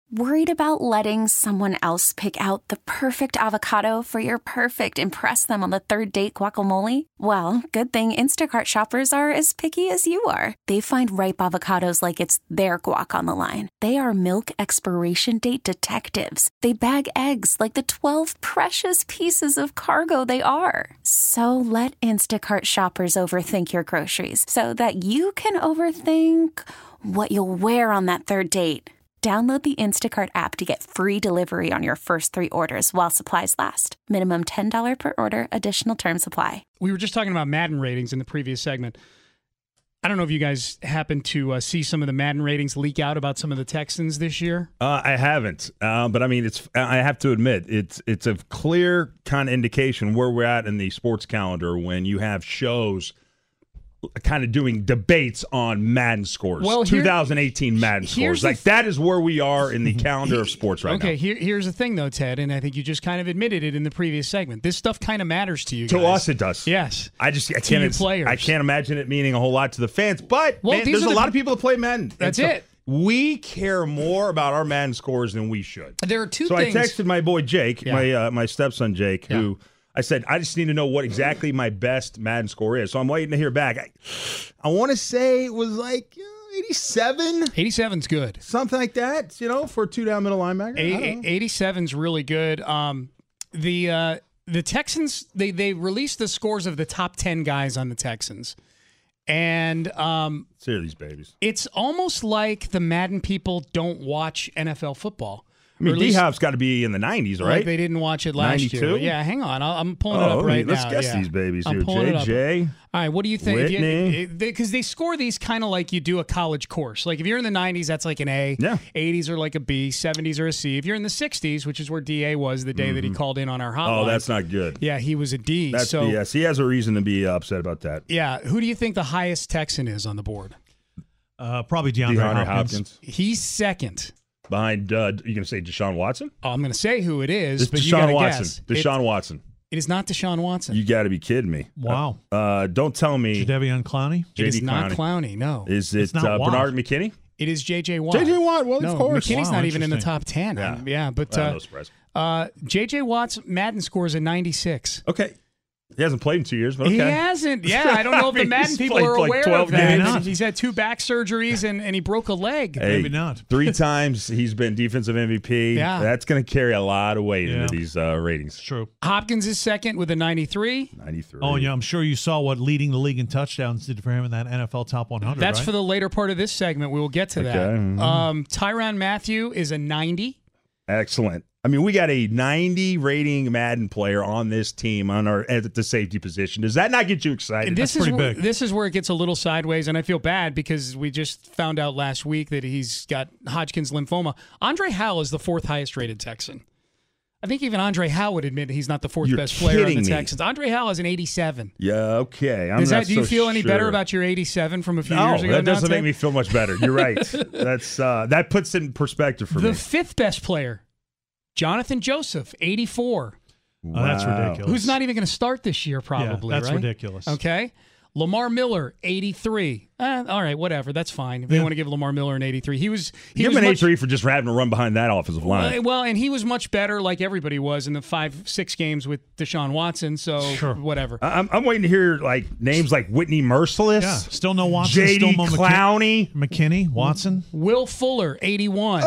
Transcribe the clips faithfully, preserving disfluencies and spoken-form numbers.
Worried about letting someone else pick out the perfect avocado for your perfect impress them on the third date guacamole? Well, good thing Instacart shoppers are as picky as you are. They find ripe avocados like it's their guac on the line. They are milk expiration date detectives. They bag eggs like the twelve precious pieces of cargo they are. So let Instacart shoppers overthink your groceries so that you can overthink what you'll wear on that third date. Download the Instacart app to get free delivery on your first three orders while supplies last. Minimum ten dollars per order. Additional terms apply. We were just talking about Madden ratings in the previous segment. I don't know if you guys happen to uh, see some of the Madden ratings leak out about some of the Texans this year. Uh, I haven't, uh, but I mean, it's. I have to admit, it's it's a clear kind of indication where we're at in the sports calendar when you have shows kind of doing debates on Madden scores. Well, here, twenty eighteen Madden scores. Like, that is where we are in the calendar of sports right okay, now. Okay, here, here's the thing, though, Ted, and I think you just kind of admitted it in the previous segment. This stuff kind of matters to you To guys. us, it does. Yes. I just I to can't, you players. I can't imagine it meaning a whole lot to the fans, but well, man, there's a the, lot of people that play Madden. That's so it. We care more about our Madden scores than we should. There are two so things. So I texted my boy Jake, yeah. my uh, my stepson Jake, yeah. who I said, I just need to know what exactly my best Madden score is. So I'm waiting to hear back. I, I want to say it was like uh, eighty-seven. eighty-seven's good. Something like that, you know, for a two-down middle linebacker. A- eighty-seven's really good. Um, the uh, the Texans, they, they released the scores of the top ten guys on the Texans. And um, see these babies. It's almost like the Madden people don't watch N F L football. I mean, D-Hop's got to be in the nineties, right? Like they didn't watch it last ninety-two? year. Yeah, hang on. I'll, I'm pulling oh, it up right let's now. Let's guess yeah. these babies I'm here. pulling J it up. J. All right, what do you think? Whitney. Because they score these kind of like you do a college course. Like if you're in the nineties, that's like an A. Yeah. eighties are like a B. seventies are a C. If you're in the sixties, which is where D A was the day mm-hmm. that he called in on our hotline. Oh, that's not good. Yeah, he was a D. That's so, B S. He has a reason to be upset about that. Yeah. Who do you think the highest Texan is on the board? Uh, probably DeAndre, DeAndre Hopkins. Hopkins. He's second. Behind, uh, you going to say Deshaun Watson? Oh, I'm going to say who it is, it's but Deshaun you got to Watson. guess. Deshaun it, Watson. It is not Deshaun Watson. You got to be kidding me. Wow. Uh, uh, don't tell me. Jadeveon Clowney? It is not Clowney, no. Is it uh, Bernard McKinney? It is J J. Watt. J J. Watt, well, no, of course. McKinney's wow, not even in the top ten. Yeah, um, yeah but uh, uh, no surprise. Uh, J J. Watt's Madden scores a ninety-six. Okay. He hasn't played in two years, but okay. He hasn't. Yeah, I don't know if the Madden people are like aware of that. games. He's had two back surgeries and, and he broke a leg. Hey, Maybe not. Three times he's been defensive M V P. Yeah. That's going to carry a lot of weight yeah. into these uh, ratings. It's true. Hopkins is second with a ninety-three. ninety-three. Oh, yeah, I'm sure you saw what leading the league in touchdowns did for him in that N F L Top one hundred, That's right? for the later part of this segment. We will get to okay. that. Mm-hmm. Um, Tyrann Mathieu is a ninety. Excellent. I mean, we got a ninety rating Madden player on this team on our at the safety position. Does that not get you excited? This That's is pretty where, big. This is where it gets a little sideways, and I feel bad because we just found out last week that he's got Hodgkin's lymphoma. Andre Howell is the fourth highest rated Texan. I think even Andre Howell would admit he's not the fourth You're best player on the kidding me. Texans. Andre Howell has an eighty-seven. Yeah, okay. I'm Does not that, do you so feel any sure. better about your eighty-seven from a few no, years ago? that now, doesn't Ted? make me feel much better. You're right. That's uh, that puts it in perspective for the me. fifth best player, Jonathan Joseph, eighty-four. Oh, that's Wow. ridiculous. Who's not even going to start this year, probably. Yeah, that's right? ridiculous. Okay. Lamar Miller, eighty-three. Eh, all right, whatever. That's fine. If they Yeah. want to give Lamar Miller an eighty-three, he was. He Give was him an much, eighty-three for just having to run behind that offensive line. Uh, well, and he was much better, like everybody was in the five, six games with Deshaun Watson. So Sure. whatever. I'm, I'm waiting to hear like names like Whitney Merciless, Yeah, still no Watson. J D still no Clowney. McKinney, Watson. Will Fuller, eighty-one.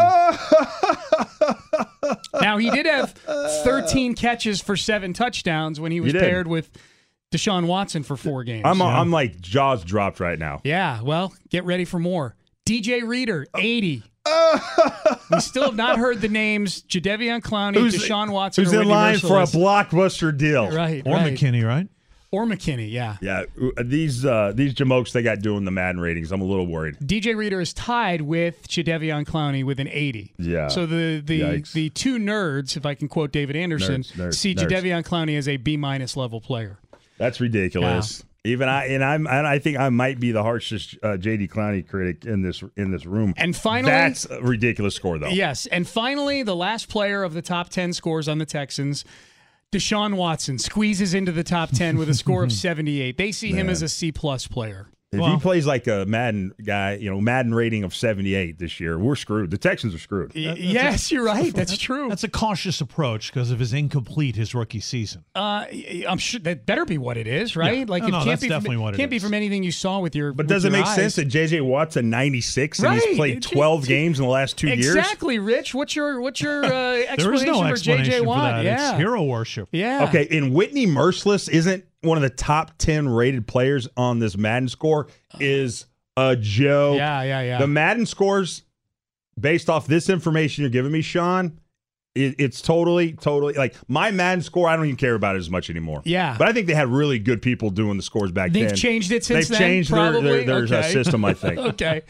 Now he did have thirteen catches for seven touchdowns when he was He did. paired with Deshaun Watson for four games. I'm Yeah. I'm like jaws dropped right now. Yeah, well, get ready for more. D J Reader, eighty. We still have not heard the names Jadeveon Clowney, Who's, Deshaun Watson, who's or in Whitney line for a Merciless. blockbuster deal? Right, Or right. McKinney, right? Or McKinney, yeah. Yeah, these uh, these jamokes they got doing the Madden ratings. I'm a little worried. D J Reader is tied with Jadeveon Clowney with an eighty. Yeah. So the the, Yikes. the two nerds, if I can quote David Anderson, Nerds, nerds, see nerds. Jadeveon Clowney as a B minus level player. That's ridiculous. Even I and I'm and I think I might be the harshest uh, J D Clowney critic in this in this room. And finally, that's a ridiculous score though. Yes, and finally, the last player of the top ten scores on the Texans, Deshaun Watson, squeezes into the top ten with a score of seventy-eight. They see him Man. as a C plus player. If Well- he plays like a Madden guy, you know, Madden rating of seventy-eight this year, we're screwed. The Texans are screwed. Y- yes, you're right. That's true. That's a cautious approach because of his incomplete his rookie season. Uh, I'm sure that better be what it is, right? Yeah. Like No, it no, can't that's be definitely from, what it can't be is. from anything you saw with your. But with does it your make eyes. sense that J J Watt's a ninety-six and Right. he's played J- twelve J- games in the last two years? Exactly, Rich. What's your what's your uh, explanation There is no for explanation J J for Watt? that. Yeah, It's hero worship. yeah. Okay, and Whitney Merciless isn't one of the top ten rated players on this Madden score is a joke. Yeah, yeah, yeah. The Madden scores, based off this information you're giving me, Sean, it, it's totally, totally like my Madden score. I don't even care about it as much anymore. Yeah. but I think they had really good people doing the scores back They've then. changed it since They've then. changed their, probably? their, their uh, Okay. system, I think. Okay.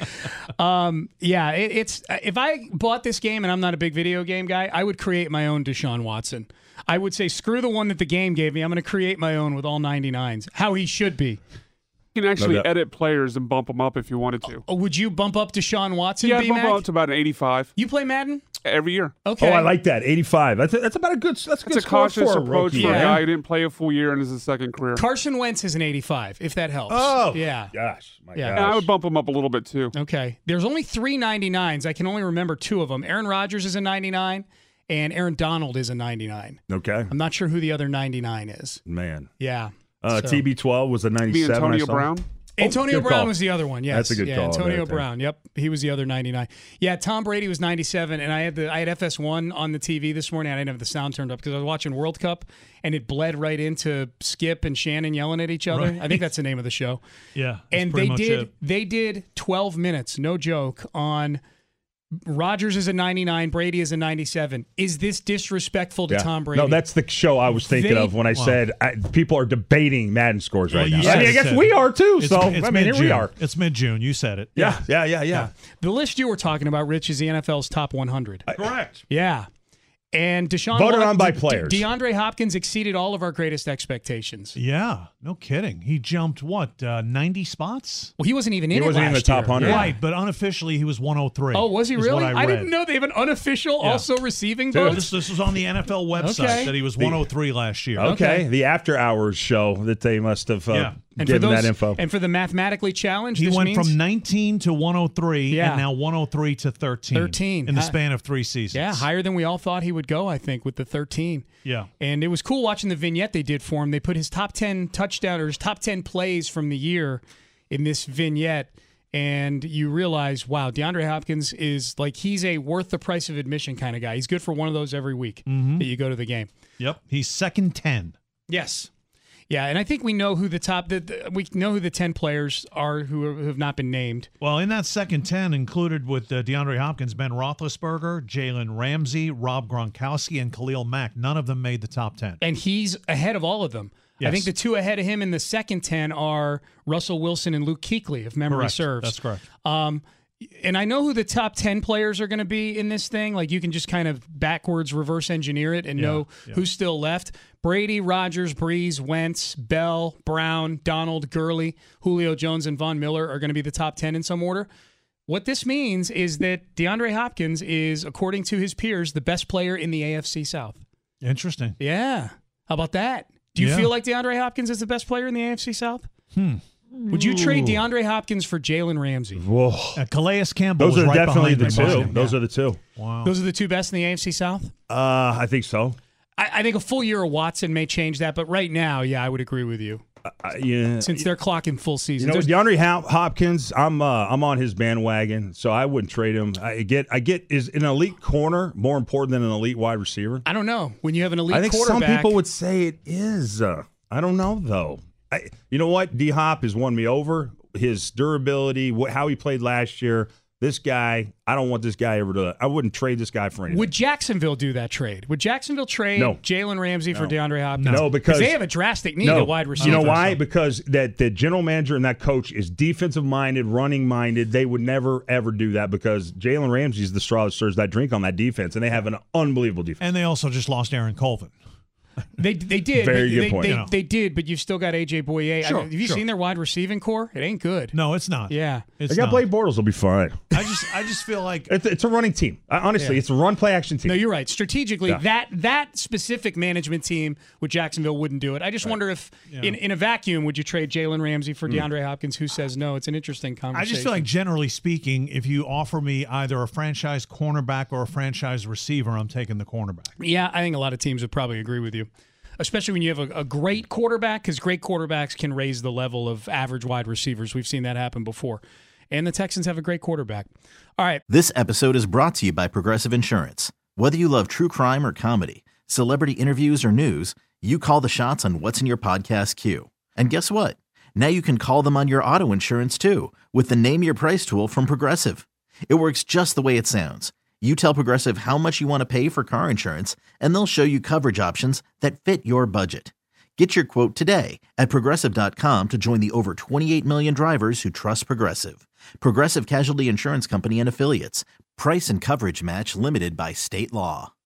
Um, yeah, it, it's if I bought this game and I'm not a big video game guy, I would create my own Deshaun Watson. I would say screw the one that the game gave me. I'm going to create my own with all ninety-nines. How he should be. You can actually No doubt. edit players and bump them up if you wanted to. Oh, would you bump up Deshaun Watson? Yeah, B-Mac? bump them up to about an eighty-five You play Madden? every year. Okay. Oh, I like that. eighty-five. That's, a, that's about a good. That's a good It's a score cautious for a approach rookie, for a Yeah. guy who didn't play a full year in his second career. Carson Wentz is an eighty-five, if that helps. Oh, yeah. gosh, my Yeah. gosh. And I would bump him up a little bit too. Okay. There's only three ninety-nines. I can only remember two of them. Aaron Rodgers is a ninety-nine, and Aaron Donald is a ninety-nine. Okay, I'm not sure who the other ninety-nine is. man. Yeah. Uh, So- T B twelve was a Be ninety-seven. I Antonio saw. Brown. Antonio good Brown call. was the other one. Yes, That's a good yeah, call Antonio right there. Brown. Yep, he was the other ninety-nine. Yeah, Tom Brady was ninety-seven, and I had the I had F S one on the T V this morning. I didn't have the sound turned up because I was watching World Cup, and it bled right into Skip and Shannon yelling at each other. Right. I think that's the name of the show. Yeah, that's And pretty they much did it. they did twelve minutes, no joke, on Rodgers is a ninety-nine, Brady is a ninety-seven. Is this disrespectful to Yeah. Tom Brady? No, that's the show I was thinking They- of when I said I, people are debating Madden scores Well, right you now. said I mean, I it, guess said we it. are too. It's, so it's I mean, here mid-June. we are. It's mid-June. You said it. Yeah, yeah, yeah, yeah. the list you were talking about, Rich, is the N F L's top one hundred. Correct. Yeah. And Deshaun Voted Wat- on by De- players. DeAndre Hopkins exceeded all of our greatest expectations. Yeah, no kidding. He jumped what uh, ninety spots? Well, he wasn't even in He it wasn't in last the top year. one hundred. Yeah. Right, but unofficially he was one oh three. Oh, was he is really? what I, I, read. didn't know they have an unofficial Yeah. also receiving Dude, votes. This, this was on the N F L website Okay. that he was one oh three last year. Okay. Okay. the after hours show that they must have uh, Yeah. And for given those, that info. and for the mathematically challenged, He this went means, from nineteen to one oh three Yeah. and now one oh three to thirteen. thirteen. in the Hi- span of three seasons. yeah, higher than we all thought he would go, I think, with the thirteen. Yeah. And it was cool watching the vignette they did for him. They put his top ten touchdown or his top ten plays from the year in this vignette. And you realize, wow, DeAndre Hopkins is like, he's a worth the price of admission kind of guy. He's good for one of those every week that you go to the game. Yep. He's second ten. Yes. Yeah, and I think we know who the top, the, the, we know who the ten players are who, are, who have not been named. Well, in that second ten, included with uh, DeAndre Hopkins, Ben Roethlisberger, Jalen Ramsey, Rob Gronkowski, and Khalil Mack. None of them made the top ten. And he's ahead of all of them. I Yes. think the two ahead of him in the second ten are Russell Wilson and Luke Kuechly, if memory Correct. serves. That's correct. Um, and I know who the top ten players are going to be in this thing. Like, you can just kind of backwards reverse engineer it and Yeah, know yeah. who's still left. Brady, Rodgers, Breeze, Wentz, Bell, Brown, Donald, Gurley, Julio Jones, and Von Miller are going to be the top ten in some order. What this means is that DeAndre Hopkins is, according to his peers, the best player in the A F C South. Interesting. Yeah. How about that? Do you Yeah. feel like DeAndre Hopkins is the best player in the A F C South? Hmm. Would you trade DeAndre Hopkins for Jalen Ramsey? Whoa. Uh, Calais Campbell Those was are right definitely behind the him. two. Those are the two. Wow. Those are the two best in the A F C South? Uh, I think so. I, I think a full year of Watson may change that, but right now, yeah, I would agree with you. Uh, yeah. Since they're clocking full You season. know, There's- DeAndre Hop- Hopkins, I'm uh, I'm on his bandwagon, so I wouldn't trade him. I get I get is an elite corner more important than an elite wide receiver? I don't know. When you have an elite I think some quarterback, people would say it is. Uh, I don't know though. I, you know what? D Hop has won me over. His durability, wh- how he played last year. This guy, I don't want this guy ever to. I wouldn't trade this guy for anything. would Jacksonville do that trade? Would Jacksonville trade No. Jalen Ramsey for DeAndre Hopkins? No, because they have a drastic need no, at wide receiver. You know why? Because that the general manager and that coach is defensive minded, running minded. They would never ever do that because Jalen Ramsey is the straw that stirs that drink on that defense, and they have an unbelievable defense. And they also just lost Aaron Colvin. They they did. Very they, good they, point. They, You know. they did, but you've still got A J Boye. Sure, I mean, have you sure. seen their wide receiving core? It ain't good. No, it's not. Yeah. It's They got not. Blake Bortles. Will be fine. I just, I just feel like It's, it's a running team. Uh, Honestly, Yeah. it's a run play action team. No, you're right. Strategically, Yeah. that that specific management team with Jacksonville wouldn't do it. I just wonder if, in, in a vacuum, would you trade Jalen Ramsey for DeAndre Hopkins? Who says no? It's an interesting I conversation. just feel like, generally speaking, if you offer me either a franchise cornerback or a franchise receiver, I'm taking the cornerback. Yeah, I think a lot of teams would probably agree with you, especially when you have a, a great quarterback, because great quarterbacks can raise the level of average wide receivers. We've seen that happen before. And the Texans have a great quarterback. All right. This episode is brought to you by Progressive Insurance. Whether you love true crime or comedy, celebrity interviews or news, you call the shots on what's in your podcast queue. And guess what? Now you can call them on your auto insurance too with the Name Your Price tool from Progressive. It works just the way it sounds. You tell Progressive how much you want to pay for car insurance, and they'll show you coverage options that fit your budget. Get your quote today at Progressive dot com to join the over twenty-eight million drivers who trust Progressive. Progressive Casualty Insurance Company and Affiliates. Price and coverage match limited by state law.